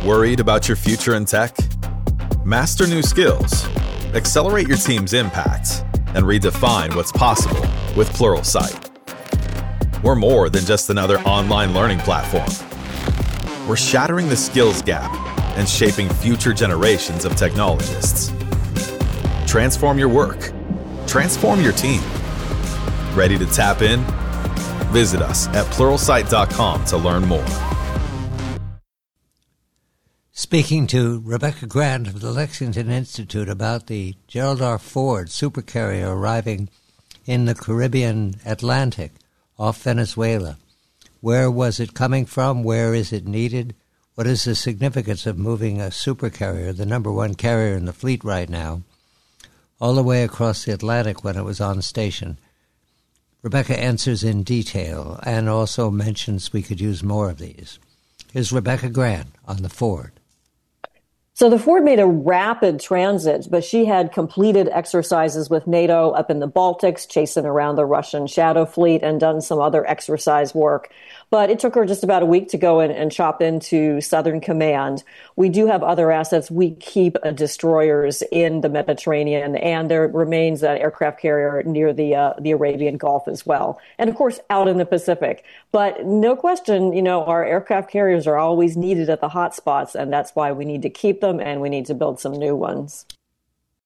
Worried about your future in tech? Master new skills, accelerate your team's impact, and redefine what's possible with Pluralsight. We're more than just another online learning platform. We're shattering the skills gap and shaping future generations of technologists. Transform your work. Transform your team. Ready to tap in? Visit us at pluralsight.com to learn more. Speaking to Rebecca Grant of the Lexington Institute about the Gerald R. Ford supercarrier arriving in the Caribbean Atlantic off Venezuela. Where was it coming from? Where is it needed? What is the significance of moving a supercarrier, the number one carrier in the fleet right now, all the way across the Atlantic when it was on station? Rebecca answers in detail and also mentions we could use more of these. Here's Rebecca Grant on the Ford. So the Ford made a rapid transit, but she had completed exercises with NATO up in the Baltics, chasing around the Russian shadow fleet and done some other exercise work. But it took her just about a week to go in and chop into Southern Command. We do have other assets. We keep destroyers in the Mediterranean, and there remains an aircraft carrier near the Arabian Gulf as well. And of course, out in the Pacific. But no question, our aircraft carriers are always needed at the hot spots, and that's why we need to keep them and we need to build some new ones.